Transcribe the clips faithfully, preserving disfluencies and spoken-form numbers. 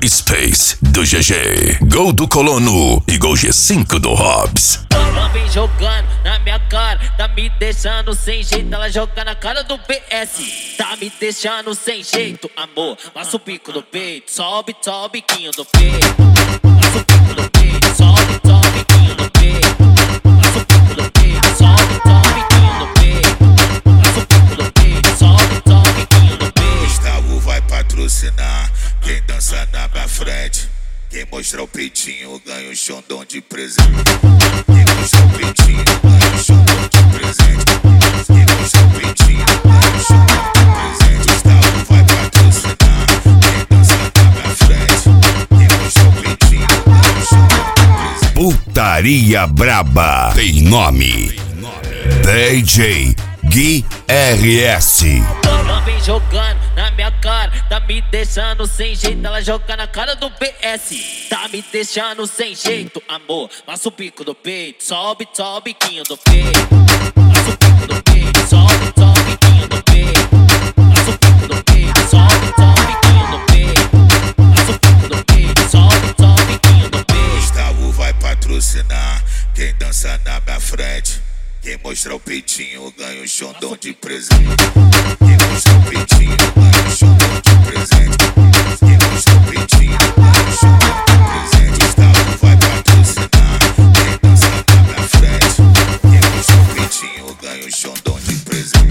Space do G G, Gol do Colono e Gol G cinco do Hobbs. Ela vem jogando na minha cara, tá me deixando sem jeito. Ela joga na cara do P S, tá me deixando sem jeito. Amor, passa o pico do peito, sobe, sobe o biquinho do peito. Passa o pico do peito, sobe, sobe o biquinho do peito. Passa o pico do peito, sobe, sobe o biquinho do peito. Passa o pico do peito, sobe, sobe o biquinho do peito. Gustavo vai patrocinar quem dança na minha frente. Quem mostrar o peitinho ganha um xondão de presente. Quem mostrar o peitinho ganha um xondão de presente. Quem mostrar o peitinho ganha um xondão de presente. Gustavo vai patrocinar quem dança na minha frente. Quem mostrar o peitinho ganha um xondão de presente. Putaria Braba tem nome: D J Gui R S. Ela vem jogando na minha cara, tá me deixando sem jeito. Ela joga na cara do P S, tá me deixando sem jeito. Amor, passa o pico do peito, sobe, sobe o biquinho do peito. Passa o pico do peito, sobe, sobe o biquinho do peito. Passa o pico do peito, sobe, sobe o biquinho do peito. Passa o pico do peito, sobe, sobe o biquinho do peito. Gustavo vai patrocinar quem dança na minha frente. Quem mostrar o peitinho ganha um xondão de presente. Quem mostrar o peitinho ganha um xondão de presente. Quem mostrar o peitinho ganha um xondão de presente. Gustavo vai patrocinar quem dança na minha frente. Quem mostrar o peitinho ganha um xondão de presente.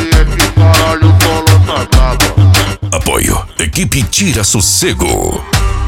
Apoio Equipe Tira Sossego.